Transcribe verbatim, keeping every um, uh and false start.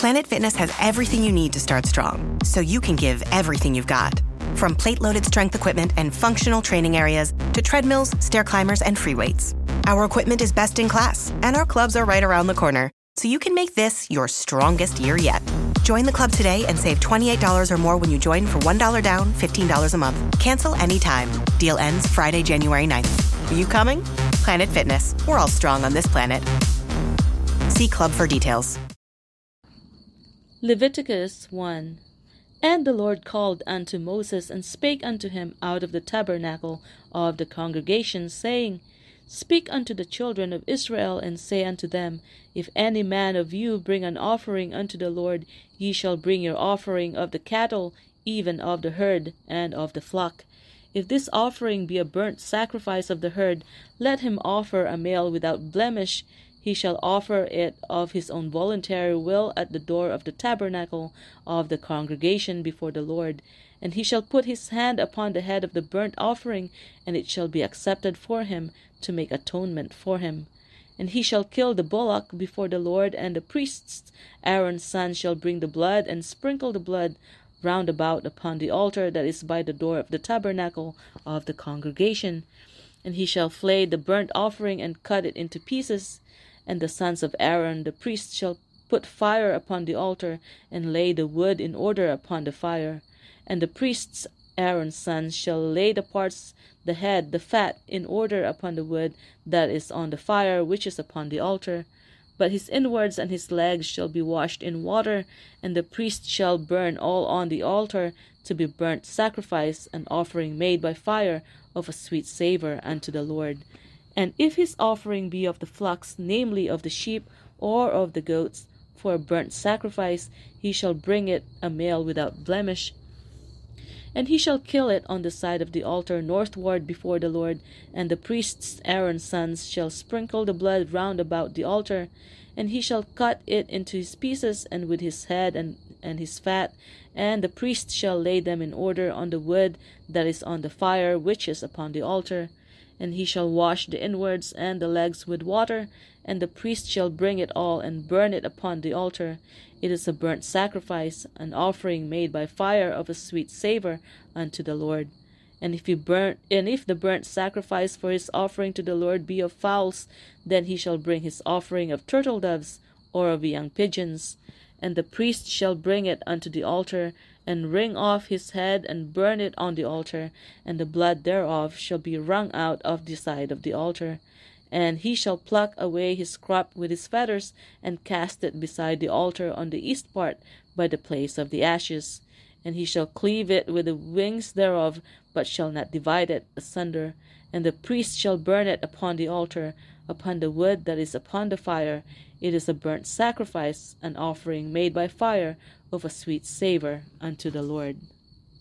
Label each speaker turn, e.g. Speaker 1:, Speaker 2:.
Speaker 1: Planet Fitness has everything you need to start strong, so you can give everything you've got. From plate-loaded strength equipment and functional training areas to treadmills, stair climbers, and free weights. Our equipment is best in class, and our clubs are right around the corner, so you can make this your strongest year yet. Join the club today and save twenty-eight dollars or more when you join for one dollar down, fifteen dollars a month. Cancel anytime. Deal ends Friday, January ninth. Are you coming? Planet Fitness. We're all strong on this planet. See club for details.
Speaker 2: Leviticus one. And the Lord called unto Moses, and spake unto him out of the tabernacle of the congregation, saying, Speak unto the children of Israel, and say unto them, If any man of you bring an offering unto the Lord, ye shall bring your offering of the cattle, even of the herd, and of the flock. If this offering be a burnt sacrifice of the herd, let him offer a male without blemish. He shall offer it of his own voluntary will at the door of the tabernacle of the congregation before the Lord. And he shall put his hand upon the head of the burnt offering, and it shall be accepted for him, to make atonement for him. And he shall kill the bullock before the Lord, and the priests, Aaron's son, shall bring the blood, and sprinkle the blood round about upon the altar that is by the door of the tabernacle of the congregation. And he shall flay the burnt offering, and cut it into pieces. And the sons of Aaron the priest shall put fire upon the altar, and lay the wood in order upon the fire. And the priests, Aaron's sons, shall lay the parts, the head, the fat, in order upon the wood that is on the fire, which is upon the altar. But his inwards and his legs shall be washed in water, and the priest shall burn all on the altar to be burnt sacrifice, an offering made by fire of a sweet savour unto the Lord. And if his offering be of the flocks, namely of the sheep or of the goats, for a burnt sacrifice, he shall bring it a male without blemish. And he shall kill it on the side of the altar northward before the Lord. And the priests, Aaron's sons, shall sprinkle the blood round about the altar. And he shall cut it into his pieces, and with his head and, and his fat. And the priest shall lay them in order on the wood that is on the fire, which is upon the altar. And he shall wash the inwards and the legs with water, and the priest shall bring it all, and burn it upon the altar. It is a burnt sacrifice, an offering made by fire of a sweet savour unto the Lord. And if he burn, and if the burnt sacrifice for his offering to the Lord be of fowls, then he shall bring his offering of turtle doves, or of young pigeons. And the priest shall bring it unto the altar, and wring off his head, and burn it on the altar, and the blood thereof shall be wrung out of the side of the altar. And he shall pluck away his crop with his feathers, and cast it beside the altar on the east part, by the place of the ashes. And he shall cleave it with the wings thereof, but shall not divide it asunder. And the priest shall burn it upon the altar, upon the wood that is upon the fire. It is a burnt sacrifice, an offering made by fire of a sweet savour unto the Lord.